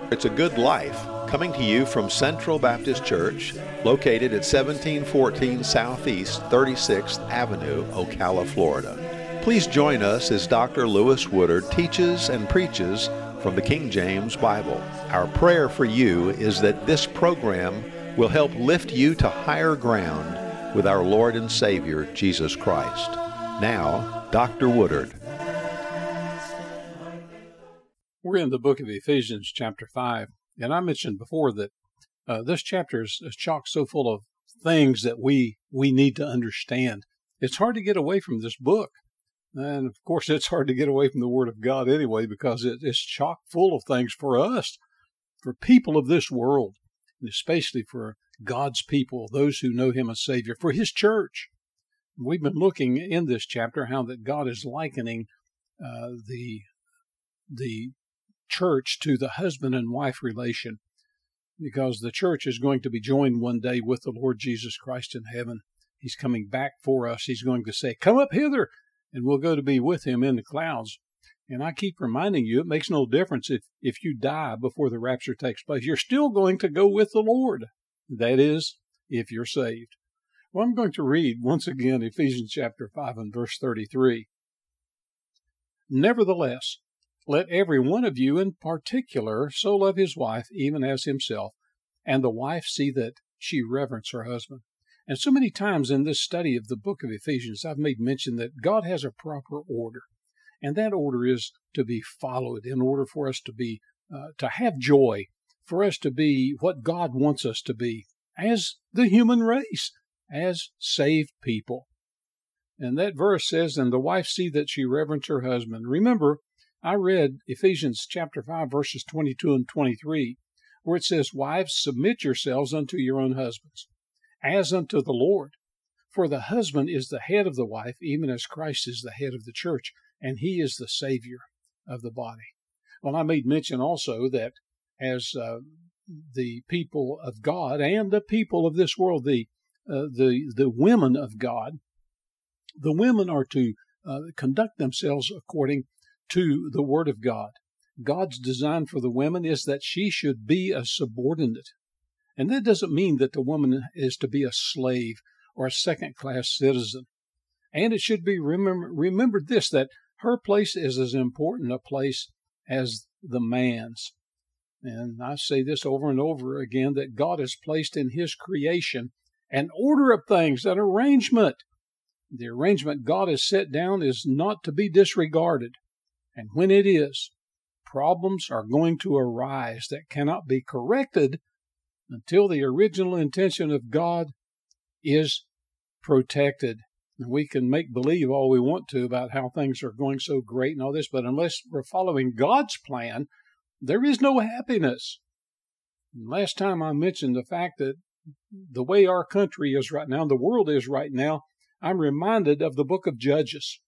It's a Good Life, coming to you from Central Baptist Church, located at 1714 Southeast 36th Avenue, Ocala, Florida. Please join us as Dr. Lewis Woodard teaches and preaches from the King James Bible. Our prayer for you is that this program will help lift you to higher ground with our Lord and Savior, Jesus Christ. Now, Dr. Woodard. We're in the book of Ephesians, chapter 5, and I mentioned before that this chapter is chock so full of things that we need to understand. It's hard to get away from this book, and of course it's hard to get away from the Word of God anyway, because it's chock full of things for us, for people of this world, and especially for God's people, those who know Him as Savior, for His church. We've been looking in this chapter how that God is likening the church to the husband and wife relation, because the church is going to be joined one day with the Lord Jesus Christ in heaven. He's coming back for us. He's going to say, "Come up hither," and we'll go to be with Him in the clouds. And I keep reminding you, it makes no difference if you die before the rapture takes place. You're still going to go with the Lord. That is, if you're saved. Well, I'm going to read once again Ephesians chapter 5 and verse 33. "Nevertheless, let every one of you in particular so love his wife even as himself, and the wife see that she reverence her husband." And so many times in this study of the book of Ephesians, I've made mention that God has a proper order, and that order is to be followed in order for us to be, to have joy, for us to be what God wants us to be as the human race, as saved people. And that verse says, "And the wife see that she reverence her husband." Remember, I read Ephesians chapter 5, verses 22 and 23, where it says, "Wives, submit yourselves unto your own husbands, as unto the Lord. For the husband is the head of the wife, even as Christ is the head of the church, and He is the Savior of the body." Well, I made mention also that as the people of God and the people of this world, the women of God, the women are to conduct themselves according to the Word of God. God's design for the women is that she should be a subordinate. And that doesn't mean that the woman is to be a slave or a second-class citizen. And it should be remembered this, that her place is as important a place as the man's. And I say this over and over again, that God has placed in His creation an order of things, an arrangement. The arrangement God has set down is not to be disregarded. And when it is, problems are going to arise that cannot be corrected until the original intention of God is protected. And we can make believe all we want to about how things are going so great and all this, but unless we're following God's plan, there is no happiness. And last time I mentioned the fact that the way our country is right now, the world is right now, I'm reminded of the book of Judges.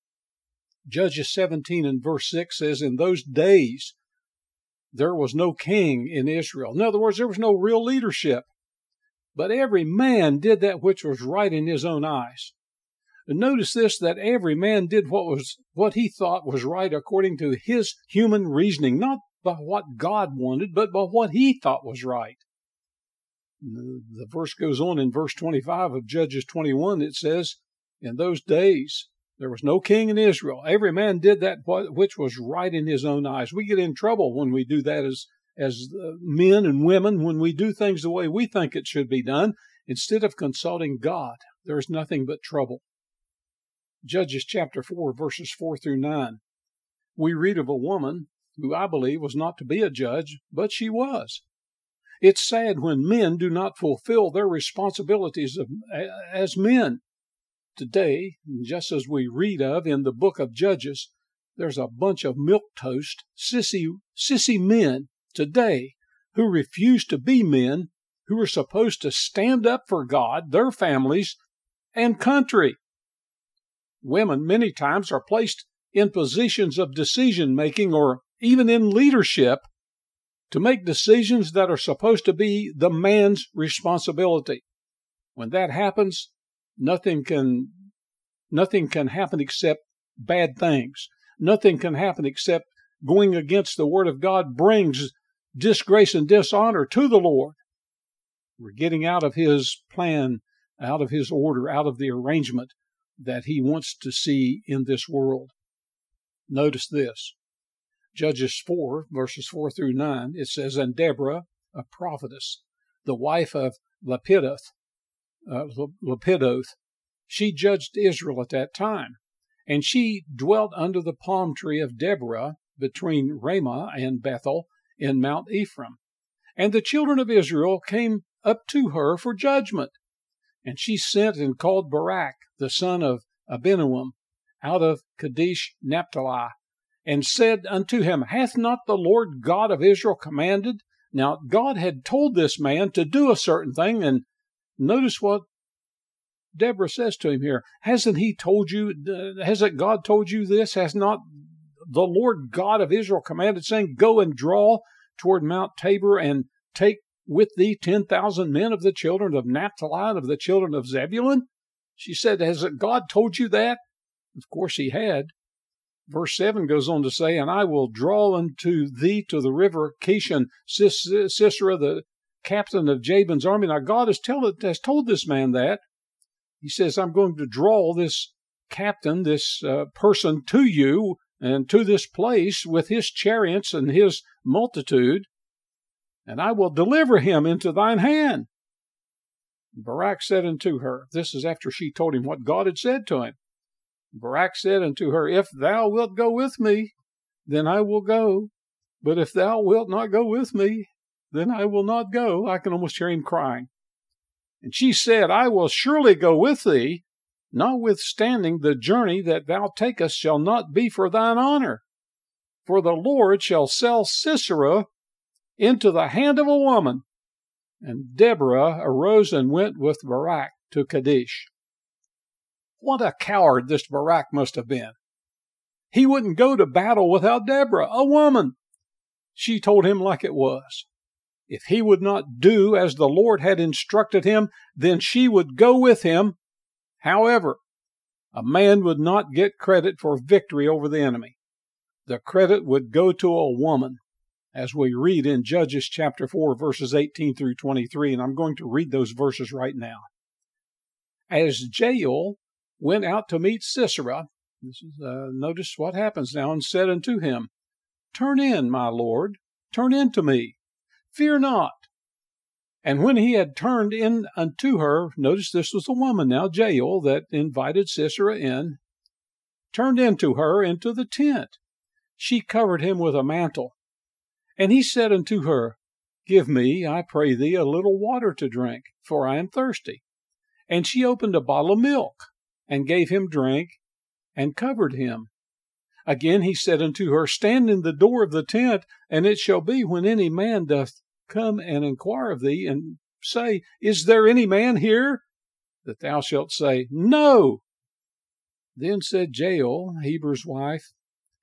Judges 17 and verse 6 says, "In those days there was no king in Israel." In other words, there was no real leadership. "But every man did that which was right in his own eyes." And notice this, that every man did what he thought was right according to his human reasoning, not by what God wanted, but by what he thought was right. The verse goes on in verse 25 of Judges 21. It says, "In those days there was no king in Israel. Every man did that which was right in his own eyes." We get in trouble when we do that as men and women, when we do things the way we think it should be done, instead of consulting God. There is nothing but trouble. Judges chapter 4, verses 4 through 9. We read of a woman who I believe was not to be a judge, but she was. It's sad when men do not fulfill their responsibilities as men. Today, just as we read of in the book of Judges, there's a bunch of milquetoast, sissy men today who refuse to be men, who are supposed to stand up for God, their families, and country. Women many times are placed in positions of decision-making or even in leadership to make decisions that are supposed to be the man's responsibility. When that happens, nothing can happen except bad things. Nothing can happen except going against the Word of God brings disgrace and dishonor to the Lord. We're getting out of His plan, out of His order, out of the arrangement that He wants to see in this world. Notice this. Judges 4, verses 4 through 9, it says, And Deborah, a prophetess, the wife of Lapidoth, she judged Israel at that time. And she dwelt under the palm tree of Deborah between Ramah and Bethel in Mount Ephraim. And the children of Israel came up to her for judgment. And she sent and called Barak, the son of Abinoam, out of Kadesh Naphtali, and said unto him, Hath not the Lord God of Israel commanded? Now God had told this man to do a certain thing, and notice what Deborah says to him here. Hasn't he told you, hasn't God told you this? Has not the Lord God of Israel commanded, saying, Go and draw toward Mount Tabor, and take with thee 10,000 men of the children of Naphtali and of the children of Zebulun? She said, Hasn't God told you that? Of course he had. Verse 7 goes on to say, And I will draw unto thee to the river Kishon, Sisera, the captain of Jabin's army. Now God has told this man that. He says, I'm going to draw this captain, this person to you and to this place with his chariots and his multitude, and I will deliver him into thine hand. Barak said unto her, this is after she told him what God had said to him. Barak said unto her, If thou wilt go with me, then I will go. But if thou wilt not go with me, then I will not go. I can almost hear him crying. And she said, I will surely go with thee, notwithstanding the journey that thou takest shall not be for thine honor. For the Lord shall sell Sisera into the hand of a woman. And Deborah arose and went with Barak to Kadesh. What a coward this Barak must have been. He wouldn't go to battle without Deborah, a woman. She told him like it was. If he would not do as the Lord had instructed him, then she would go with him. However, a man would not get credit for victory over the enemy. The credit would go to a woman, as we read in Judges chapter 4, verses 18 through 23, and I'm going to read those verses right now. As Jael went out to meet Sisera, notice what happens now, and said unto him, Turn in, my lord, turn in to me, fear not. And when he had turned in unto her, notice this was a woman now, Jael, that invited Sisera in, turned into her into the tent. She covered him with a mantle. And he said unto her, Give me, I pray thee, a little water to drink, for I am thirsty. And she opened a bottle of milk, and gave him drink, and covered him. Again he said unto her, Stand in the door of the tent, and it shall be when any man doth come and inquire of thee, and say, Is there any man here? That thou shalt say, No. Then said Jael, Heber's wife,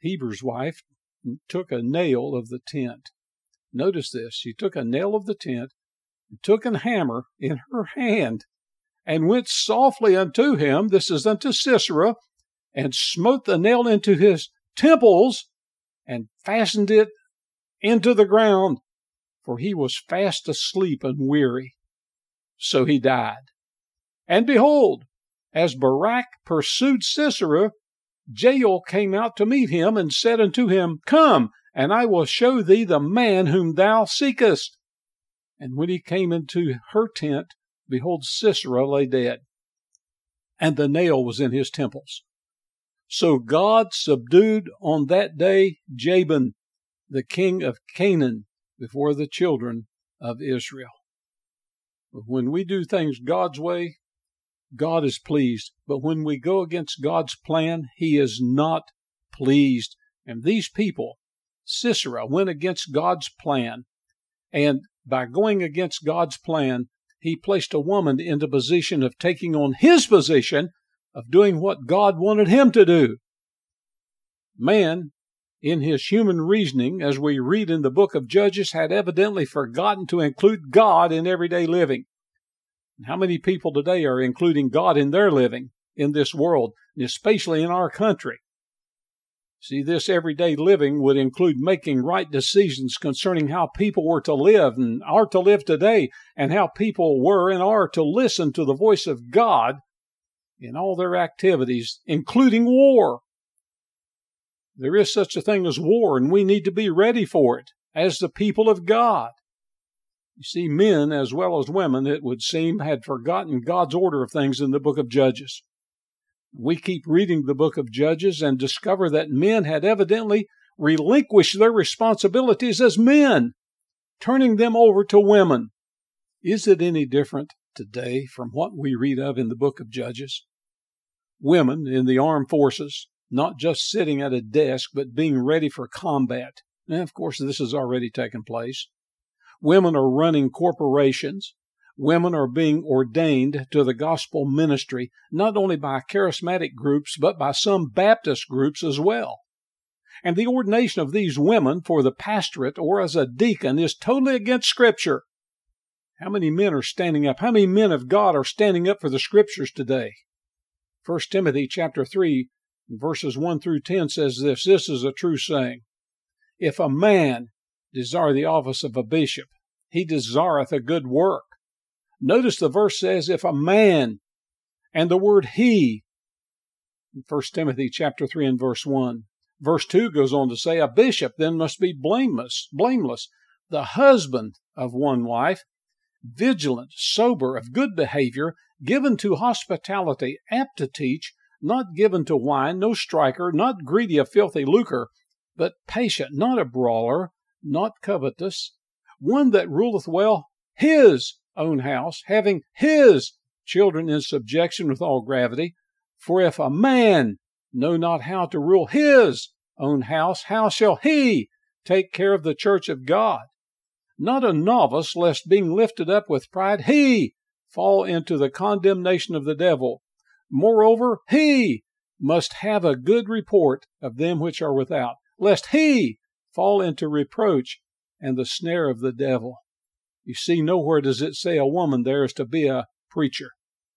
took a nail of the tent. Notice this. She took a nail of the tent, and took an hammer in her hand, and went softly unto him, this is unto Sisera, and smote the nail into his temples, and fastened it into the ground, for he was fast asleep and weary. So he died. And behold, as Barak pursued Sisera, Jael came out to meet him, and said unto him, Come, and I will show thee the man whom thou seekest. And when he came into her tent, behold, Sisera lay dead, and the nail was in his temples. So God subdued on that day Jabin, the king of Canaan, before the children of Israel. But when we do things God's way, God is pleased. But when we go against God's plan, He is not pleased. And these people, Sisera, went against God's plan. And by going against God's plan, he placed a woman into position of taking on his position of doing what God wanted him to do. Man, in his human reasoning, as we read in the book of Judges, had evidently forgotten to include God in everyday living. How many people today are including God in their living in this world, and especially in our country? See, this everyday living would include making right decisions concerning how people were to live and are to live today, and how people were and are to listen to the voice of God in all their activities, including war. There is such a thing as war, and we need to be ready for it as the people of God. You see, men as well as women, it would seem, had forgotten God's order of things in the book of Judges. We keep reading the book of Judges and discover that men had evidently relinquished their responsibilities as men, turning them over to women. Is it any different today from what we read of in the book of Judges? Women in the armed forces, not just sitting at a desk, but being ready for combat. And of course, this has already taken place. Women are running corporations. Women are being ordained to the gospel ministry, not only by charismatic groups, but by some Baptist groups as well. And the ordination of these women for the pastorate or as a deacon is totally against Scripture. How many men are standing up? How many men of God are standing up for the Scriptures today? 1 Timothy chapter 3, verses 1 through 10 says this. This is a true saying. If a man desire the office of a bishop, he desireth a good work. Notice the verse says, if a man, and the word he, in 1 Timothy chapter 3 and verse 1. Verse 2 goes on to say, a bishop then must be blameless, the husband of one wife, vigilant, sober, of good behavior, given to hospitality, apt to teach, not given to wine, no striker, not greedy of filthy lucre, but patient, not a brawler, not covetous, one that ruleth well his own house, having his children in subjection with all gravity. For if a man know not how to rule his own house, how shall he take care of the church of God? Not a novice, lest being lifted up with pride, he fall into the condemnation of the devil. Moreover, he must have a good report of them which are without, lest he fall into reproach and the snare of the devil. You see, nowhere does it say a woman there is to be a preacher.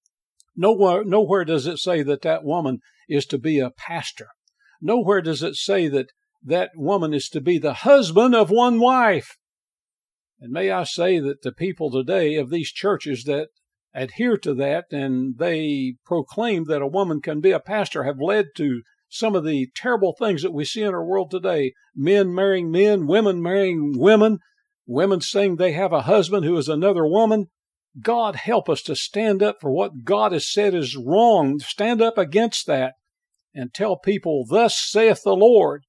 Nowhere does it say that that woman is to be a pastor. Nowhere does it say that that woman is to be the husband of one wife. And may I say that the people today of these churches that adhere to that and they proclaim that a woman can be a pastor have led to some of the terrible things that we see in our world today. Men marrying men, women marrying women, women saying they have a husband who is another woman. God help us to stand up for what God has said is wrong. Stand up against that and tell people, thus saith the Lord.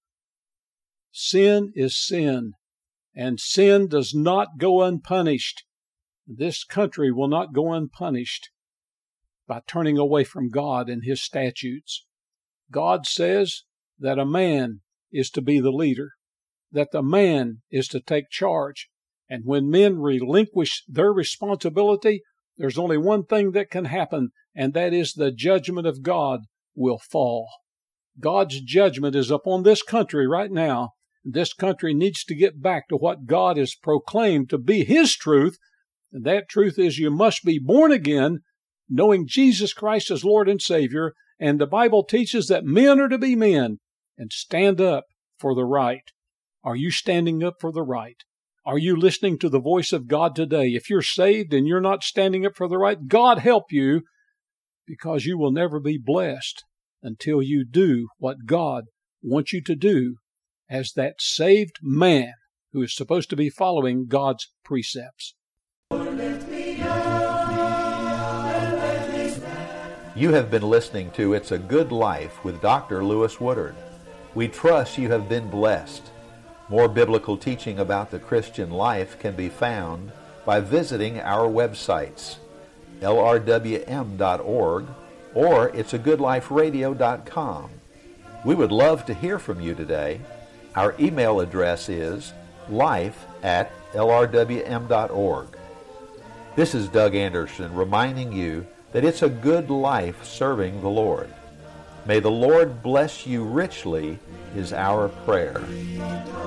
Sin is sin, and sin does not go unpunished. This country will not go unpunished by turning away from God and His statutes. God says that a man is to be the leader, that the man is to take charge. And when men relinquish their responsibility, there's only one thing that can happen, and that is the judgment of God will fall. God's judgment is upon this country right now. This country needs to get back to what God has proclaimed to be His truth, and that truth is you must be born again, knowing Jesus Christ as Lord and Savior, and the Bible teaches that men are to be men and stand up for the right. Are you standing up for the right? Are you listening to the voice of God today? If you're saved and you're not standing up for the right, God help you, because you will never be blessed until you do what God wants you to do as that saved man who is supposed to be following God's precepts. You have been listening to It's a Good Life with Dr. Lewis Woodard. We trust you have been blessed. More biblical teaching about the Christian life can be found by visiting our websites, lrwm.org or it'sagoodliferadio.com. We would love to hear from you today. Our email address is life@lrwm.org. This is Doug Anderson reminding you that it's a good life serving the Lord. May the Lord bless you richly is our prayer.